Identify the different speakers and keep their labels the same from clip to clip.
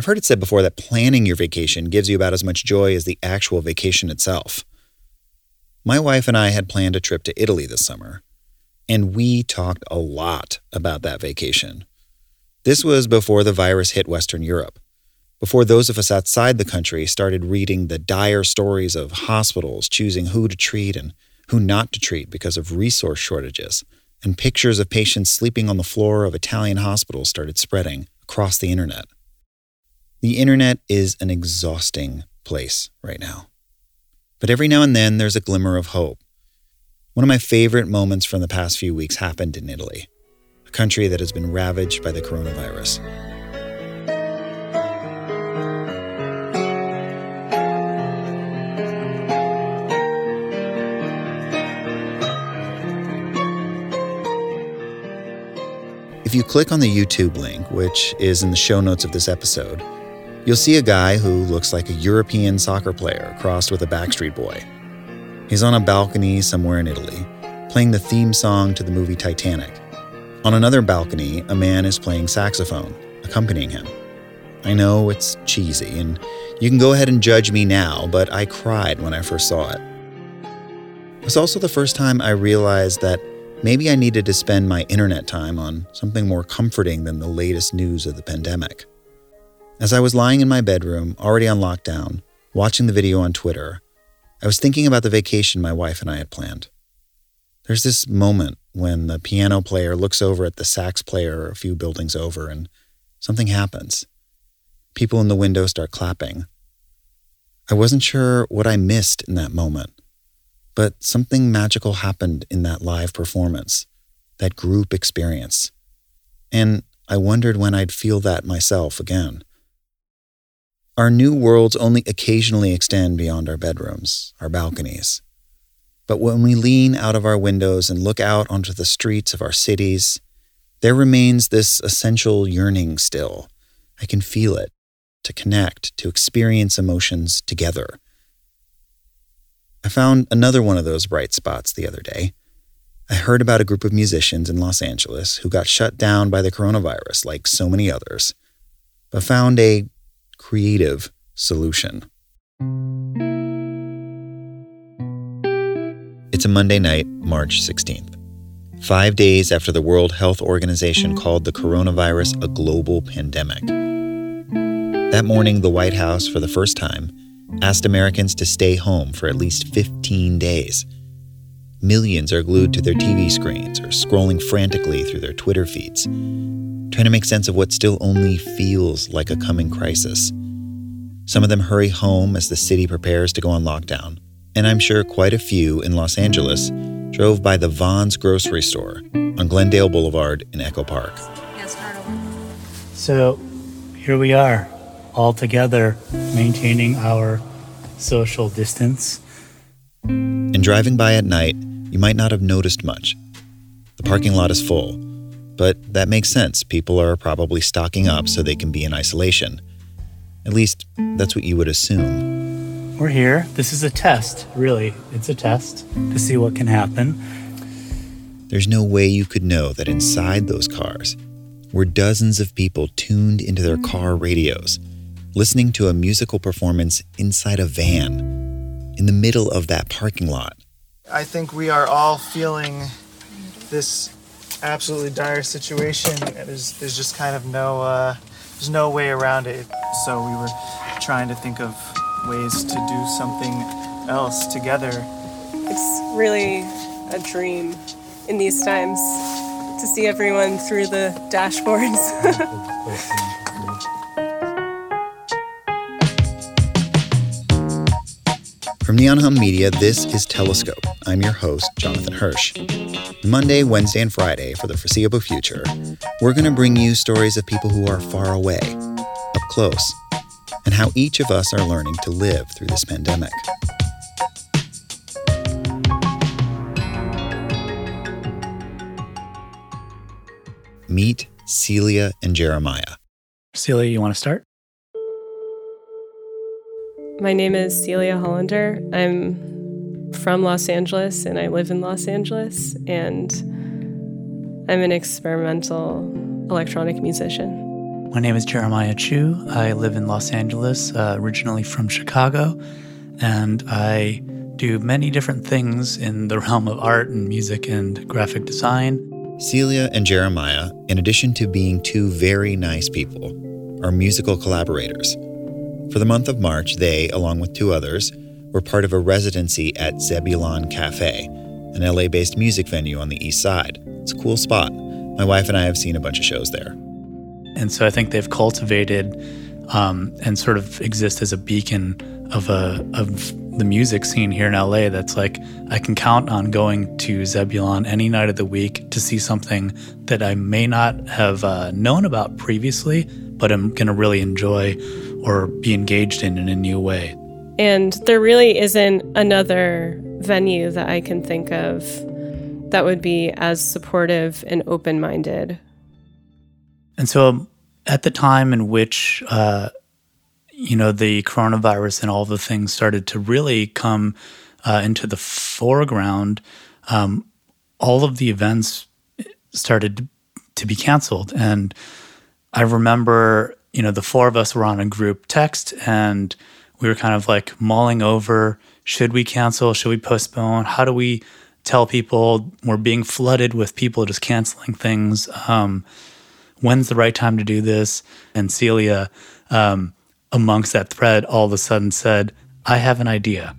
Speaker 1: I've heard it said before that planning your vacation gives you about as much joy as the actual vacation itself. My wife and I had planned a trip to Italy this summer, and we talked a lot about that vacation. This was before the virus hit Western Europe, before those of us outside the country started reading the dire stories of hospitals choosing who to treat and who not to treat because of resource shortages, and pictures of patients sleeping on the floor of Italian hospitals started spreading across the internet. The internet is an exhausting place right now. But every now and then there's a glimmer of hope. One of my favorite moments from the past few weeks happened in Italy, a country that has been ravaged by the coronavirus. If you click on the YouTube link, which is in the show notes of this episode, you'll see a guy who looks like a European soccer player crossed with a Backstreet Boy. He's on a balcony somewhere in Italy, playing the theme song to the movie Titanic. On another balcony, a man is playing saxophone, accompanying him. I know it's cheesy, and you can go ahead and judge me now, but I cried when I first saw it. It was also the first time I realized that maybe I needed to spend my internet time on something more comforting than the latest news of the pandemic. As I was lying in my bedroom, already on lockdown, watching the video on Twitter, I was thinking about the vacation my wife and I had planned. There's this moment when the piano player looks over at the sax player a few buildings over and something happens. People in the window start clapping. I wasn't sure what I missed in that moment, but something magical happened in that live performance, that group experience. And I wondered when I'd feel that myself again. Our new worlds only occasionally extend beyond our bedrooms, our balconies. But when we lean out of our windows and look out onto the streets of our cities, there remains this essential yearning still. I can feel it, to connect, to experience emotions together. I found another one of those bright spots the other day. I heard about a group of musicians in Los Angeles who got shut down by the coronavirus like so many others, but found a creative solution. It's a Monday night, March 16th, 5 days after the World Health Organization called the coronavirus a global pandemic. That morning, the White House, for the first time, asked Americans to stay home for at least 15 days. Millions are glued to their TV screens or scrolling frantically through their Twitter feeds, trying to make sense of what still only feels like a coming crisis. Some of them hurry home as the city prepares to go on lockdown, and I'm sure quite a few in Los Angeles drove by the Vons grocery store on Glendale Boulevard in Echo Park.
Speaker 2: So here we are, all together, maintaining our social distance.
Speaker 1: And driving by at night, you might not have noticed much. The parking lot is full, but that makes sense. People are probably stocking up so they can be in isolation. At least, that's what you would assume.
Speaker 2: We're here. This is a test, really. It's a test to see what can happen.
Speaker 1: There's no way you could know that inside those cars were dozens of people tuned into their car radios, listening to a musical performance inside a van, in the middle of that parking lot.
Speaker 3: I think we are all feeling this absolutely dire situation. There's just kind of there's no way around it. So we were trying to think of ways to do something else together.
Speaker 4: It's really a dream in these times to see everyone through the dashboards.
Speaker 1: From Neon Hum Media, this is Telescope. I'm your host, Jonathan Hirsch. Monday, Wednesday, and Friday, for the foreseeable future, we're going to bring you stories of people who are far away, up close, and how each of us are learning to live through this pandemic. Meet Celia and Jeremiah.
Speaker 2: Celia, you want to start?
Speaker 4: My name is Celia Hollander. I'm from Los Angeles and I live in Los Angeles, and I'm an experimental electronic musician.
Speaker 2: My name is Jeremiah Chu. I live in Los Angeles, originally from Chicago, and I do many different things in the realm of art and music and graphic design.
Speaker 1: Celia and Jeremiah, in addition to being two very nice people, are musical collaborators. For the month of March, they, along with two others, were part of a residency at Zebulon Cafe, an LA-based music venue on the East Side. It's a cool spot. My wife and I have seen a bunch of shows there.
Speaker 2: And so I think they've cultivated and sort of exist as a beacon of the music scene here in LA that's like, I can count on going to Zebulon any night of the week to see something that I may not have known about previously, but I'm going to really enjoy or be engaged in a new way.
Speaker 4: And there really isn't another venue that I can think of that would be as supportive and open-minded.
Speaker 2: And so at the time in which the coronavirus and all the things started to really come into the foreground, all of the events started to be canceled. And I remember, the four of us were on a group text, and we were kind of like mulling over, should we cancel? Should we postpone? How do we tell people? We're being flooded with people just canceling things. When's the right time to do this? And Celia, amongst that thread, all of a sudden said, I have an idea.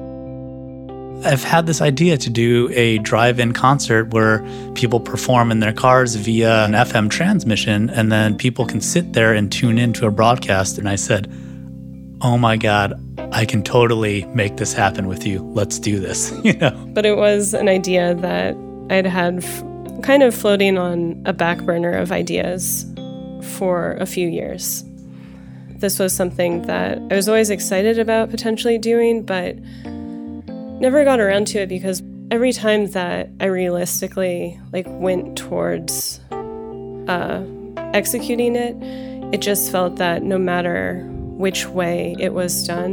Speaker 2: I've had this idea to do a drive-in concert where people perform in their cars via an FM transmission, and then people can sit there and tune into a broadcast. And I said, oh my God, I can totally make this happen with you. Let's do this, But
Speaker 4: it was an idea that I'd had kind of floating on a back burner of ideas for a few years. This was something that I was always excited about potentially doing, but never got around to it because every time that I realistically went towards executing it, it just felt that no matter which way it was done,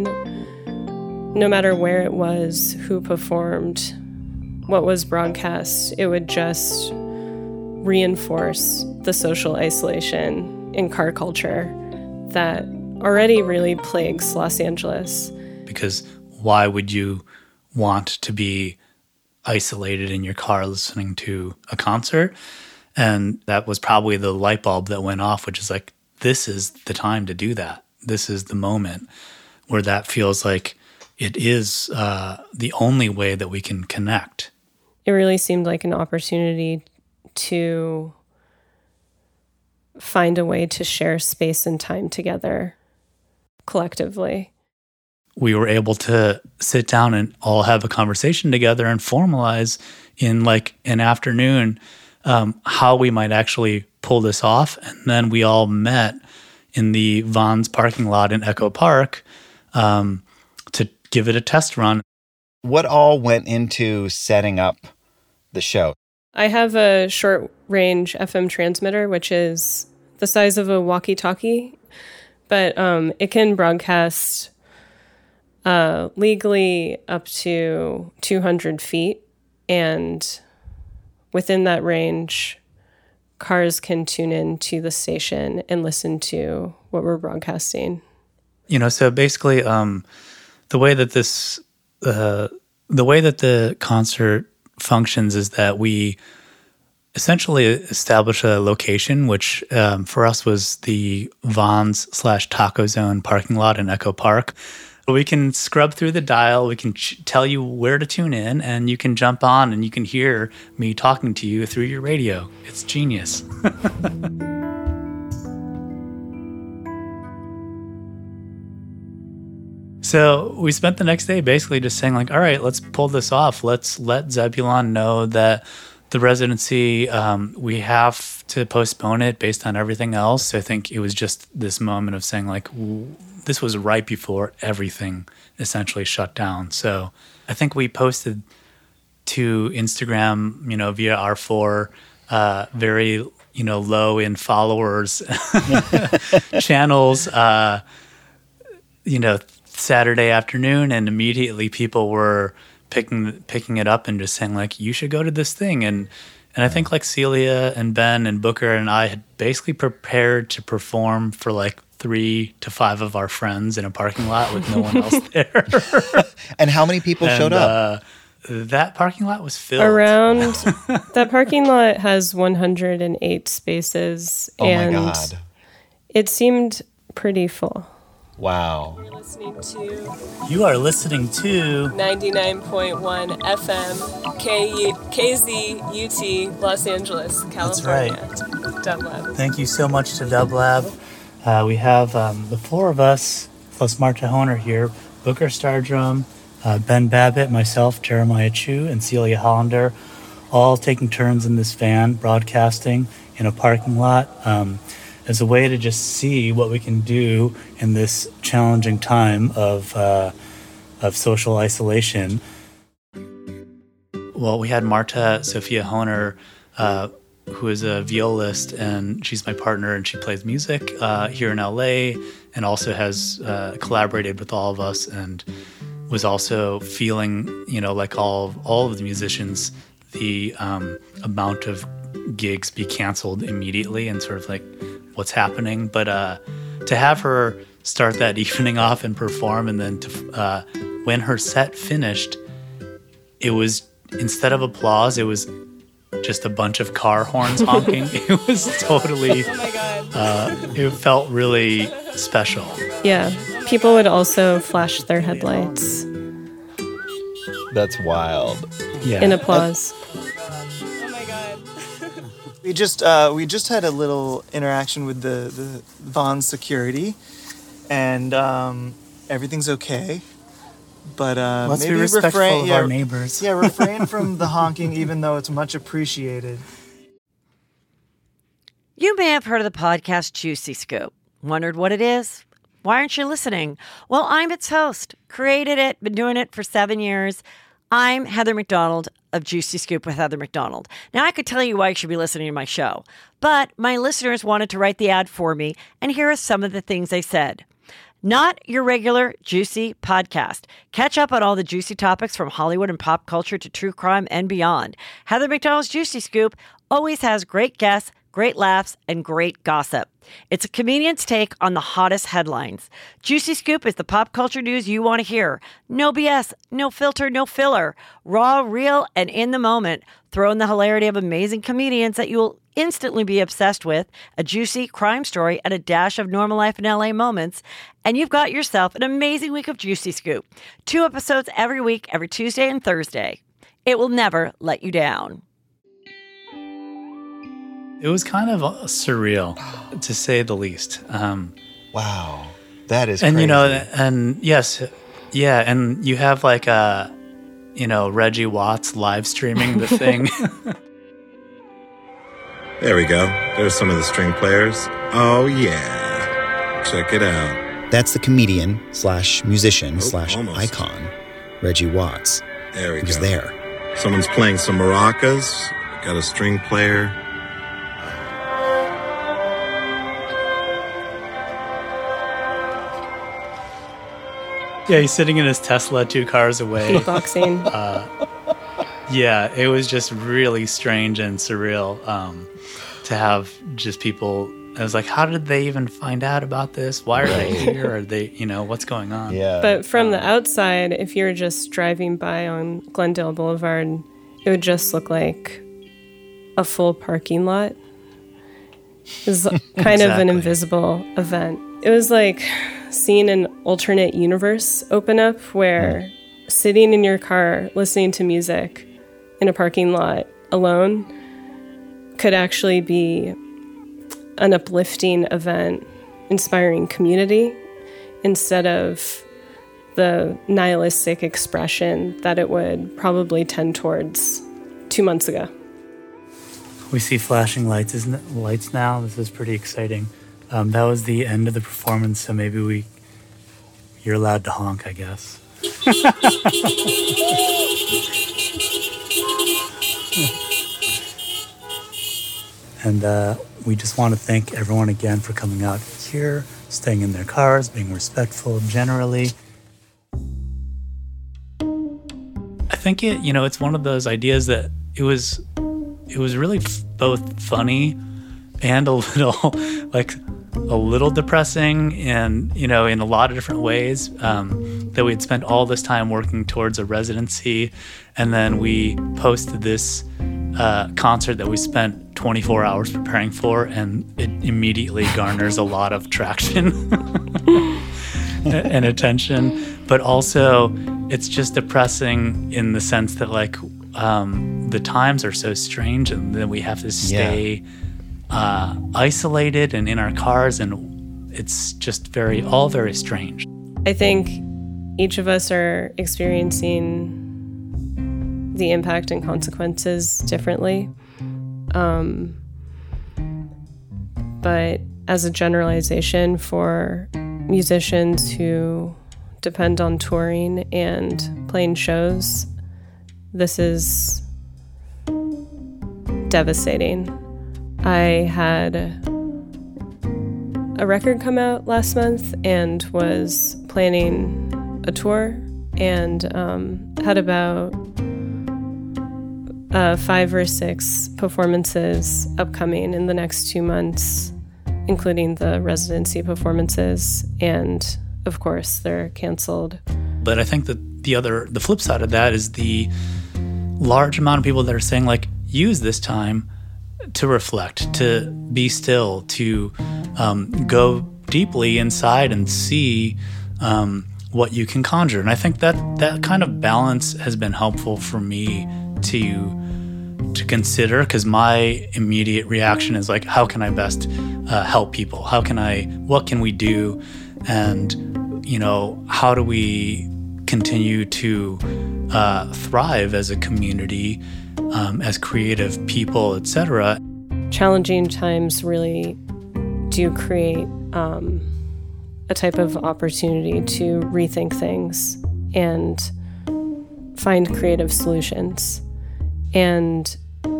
Speaker 4: no matter where it was, who performed, what was broadcast, it would just reinforce the social isolation in car culture that already really plagues Los Angeles.
Speaker 2: Because why would you want to be isolated in your car listening to a concert? And that was probably the light bulb that went off, which is like, this is the time to do that. This is the moment where that feels like it is the only way that we can connect.
Speaker 4: It really seemed like an opportunity to find a way to share space and time together collectively.
Speaker 2: We were able to sit down and all have a conversation together and formalize in an afternoon how we might actually pull this off. And then we all met in the Vons parking lot in Echo Park to give it a test run.
Speaker 1: What all went into setting up the show?
Speaker 4: I have a short-range FM transmitter, which is the size of a walkie-talkie, but it can broadcast legally up to 200 feet, and within that range, cars can tune in to the station and listen to what we're broadcasting.
Speaker 2: So basically, the way that the concert functions is that we essentially establish a location, which for us was the Vons/Taco Zone parking lot in Echo Park. We can scrub through the dial, we can tell you where to tune in, and you can jump on and you can hear me talking to you through your radio. It's genius. So we spent the next day basically just saying all right, let's pull this off. Let's let Zebulon know that the residency, we have to postpone it based on everything else. I think it was just this moment of saying this was right before everything essentially shut down. So I think we posted to Instagram, via our four very, low in followers channels, Saturday afternoon, and immediately people were picking it up and just saying you should go to this thing. And And I think like Celia and Ben and Booker and I had basically prepared to perform for like 3 to 5 of our friends in a parking lot with no one else there.
Speaker 1: And how many people showed up?
Speaker 2: That parking lot was filled.
Speaker 4: That parking lot has 108 spaces.
Speaker 1: Oh
Speaker 4: and
Speaker 1: my God.
Speaker 4: It seemed pretty full.
Speaker 1: Wow.
Speaker 4: You're listening to
Speaker 2: You are listening to
Speaker 4: 99.1 FM KZUT Los Angeles, California.
Speaker 2: That's
Speaker 4: right. Dub Lab.
Speaker 2: Thank you so much to Dub Lab. We have the 4 of us, plus Marta Honer here, Booker Stardrum, Ben Babbitt, myself, Jeremiah Chu, and Celia Hollander, all taking turns in this van, broadcasting in a parking lot as a way to just see what we can do in this challenging time of social isolation. Well, we had Marta Sophia Honer, who is a violist, and she's my partner, and she plays music here in LA, and also has collaborated with all of us, and was also feeling, like all of the musicians, the amount of gigs be canceled immediately, and sort of like what's happening. But to have her start that evening off and perform, and then to when her set finished, it was, instead of applause, it was just a bunch of car horns honking. It was totally, oh my God. It felt really special.
Speaker 4: Yeah, people would also flash their headlights.
Speaker 1: That's wild.
Speaker 2: Yeah.
Speaker 4: In applause.
Speaker 3: Oh my God. We just had a little interaction with the Vaughn security, and everything's okay. But
Speaker 2: let's
Speaker 3: maybe
Speaker 2: be respectful of our neighbors.
Speaker 3: Yeah, refrain from the honking, even though it's much appreciated.
Speaker 5: You may have heard of the podcast Juicy Scoop. Wondered what it is? Why aren't you listening? Well, I'm its host. Created it, been doing it for 7 years. I'm Heather McDonald of Juicy Scoop with Heather McDonald. Now, I could tell you why you should be listening to my show, but my listeners wanted to write the ad for me, and here are some of the things they said. Not your regular Juicy podcast. Catch up on all the juicy topics from Hollywood and pop culture to true crime and beyond. Heather McDonald's Juicy Scoop always has great guests, great laughs, and great gossip. It's a comedian's take on the hottest headlines. Juicy Scoop is the pop culture news you want to hear. No BS, no filter, no filler. Raw, real, and in the moment. Throw in the hilarity of amazing comedians that you'll instantly be obsessed with, a juicy crime story, and a dash of normal life in LA moments, and you've got yourself an amazing week of Juicy Scoop. 2 episodes every week, every Tuesday and Thursday. It will never let you down.
Speaker 2: It was kind of surreal, to say the least.
Speaker 1: Wow. That is
Speaker 2: and
Speaker 1: crazy.
Speaker 2: And yes, yeah, and you have like Reggie Watts live streaming the thing.
Speaker 6: There we go. There's some of the string players. Oh, yeah. Check it out.
Speaker 1: That's the comedian / musician /
Speaker 6: almost.
Speaker 1: icon, Reggie Watts.
Speaker 6: There we
Speaker 1: He was
Speaker 6: go.
Speaker 1: there.
Speaker 6: Someone's playing some maracas. Got a string player.
Speaker 2: Yeah, he's sitting in his Tesla 2 cars away.
Speaker 4: Beatboxing.
Speaker 2: Yeah, it was just really strange and surreal to have just people. I was like, how did they even find out about this? Why are they here? Are they, what's going on?
Speaker 1: Yeah.
Speaker 4: But from the outside, if you're just driving by on Glendale Boulevard, it would just look like a full parking lot. It was kind of an invisible event. It was like seeing an alternate universe open up where sitting in your car listening to music in a parking lot alone could actually be an uplifting event, inspiring community, instead of the nihilistic expression that it would probably tend towards 2 months ago.
Speaker 2: We see flashing lights now. This is pretty exciting. That was the end of the performance, so maybe you're allowed to honk, I guess. And we just want to thank everyone again for coming out here, staying in their cars, being respectful generally. I think it's one of those ideas that it was it was really both funny and a little depressing, and in a lot of different ways, that we had spent all this time working towards a residency, and then we posted this concert that we spent 24 hours preparing for, and it immediately garners a lot of traction and attention. But also, it's just depressing in the sense that the times are so strange, and then we have to stay isolated and in our cars, and it's just all very strange.
Speaker 4: I think each of us are experiencing the impact and consequences differently. But as a generalization for musicians who depend on touring and playing shows, this is devastating. I had a record come out last month and was planning a tour, and had about 5 or 6 performances upcoming in the next 2 months, including the residency performances, and of course they're canceled.
Speaker 2: But I think that the flip side of that is the large amount of people that are saying, use this time to reflect, to be still, to go deeply inside and see what you can conjure. And I think that kind of balance has been helpful for me to consider, because my immediate reaction is how can I best help people? What can we do? And, how do we continue to thrive as a community, as creative people, etc.
Speaker 4: Challenging times really do create a type of opportunity to rethink things and find creative solutions. And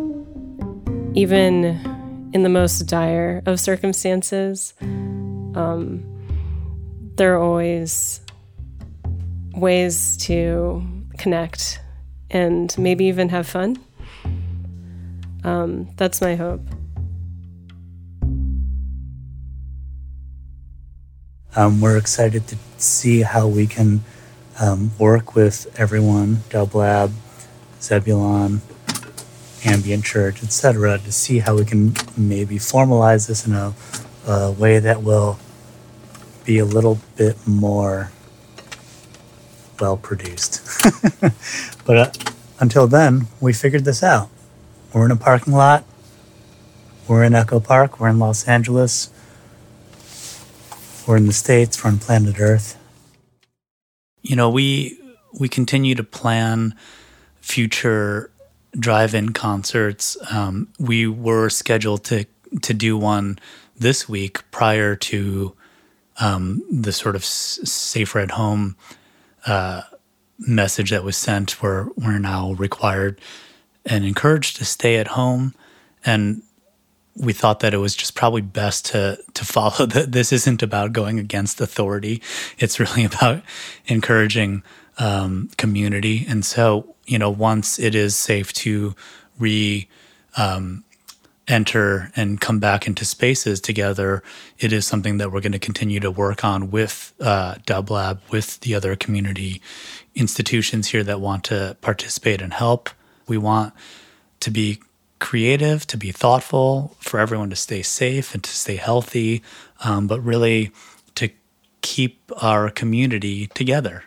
Speaker 4: even in the most dire of circumstances, there are always ways to connect and maybe even have fun. That's my hope.
Speaker 2: We're excited to see how we can work with everyone, Dub Lab, Zebulon, Ambient Church, etc., to see how we can maybe formalize this in a way that will be a little bit more well-produced. But until then, we figured this out. We're in a parking lot. We're in Echo Park. We're in Los Angeles. We're in the States. We're on planet Earth. We continue to plan future drive-in concerts. We were scheduled to do one this week prior to the sort of safer at home message that was sent, where we're now required and encouraged to stay at home. And we thought that it was just probably best to follow that. This isn't about going against authority. It's really about encouraging community. And so, once it is safe to enter and come back into spaces together, it is something that we're going to continue to work on with Dub Lab, with the other community institutions here that want to participate and help. We want to be creative, to be thoughtful, for everyone to stay safe and to stay healthy, but really to keep our community together.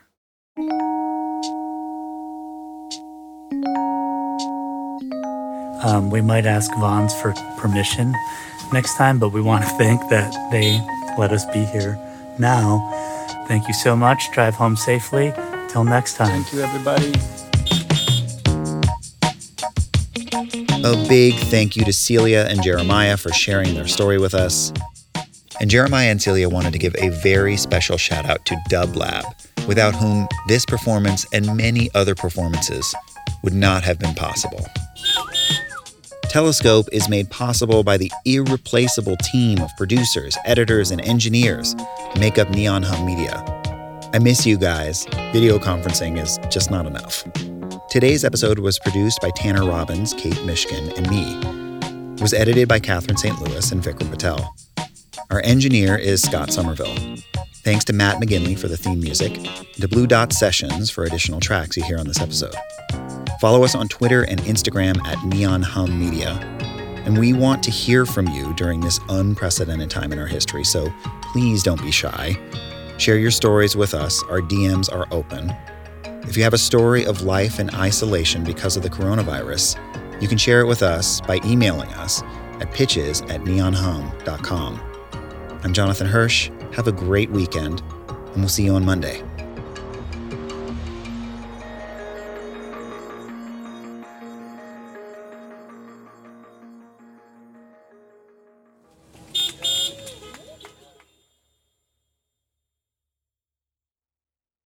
Speaker 2: We might ask Vons for permission next time, but we want to thank that they let us be here now. Thank you so much. Drive home safely. Till next time.
Speaker 3: Thank you, everybody.
Speaker 1: A big thank you to Celia and Jeremiah for sharing their story with us. And Jeremiah and Celia wanted to give a very special shout out to Dub Lab, without whom this performance and many other performances would not have been possible. Telescope is made possible by the irreplaceable team of producers, editors, and engineers who make up Neon Hum Media. I miss you guys. Video conferencing is just not enough. Today's episode was produced by Tanner Robbins, Kate Mishkin, and me. It was edited by Catherine St. Louis and Vikram Patel. Our engineer is Scott Somerville. Thanks to Matt McGinley for the theme music, and to Blue Dot Sessions for additional tracks you hear on this episode. Follow us on Twitter and Instagram at Neon Hum Media. And we want to hear from you during this unprecedented time in our history, so please don't be shy. Share your stories with us. Our DMs are open. If you have a story of life in isolation because of the coronavirus, you can share it with us by emailing us at pitches@neonhum.com. I'm Jonathan Hirsch. Have a great weekend, and we'll see you on Monday.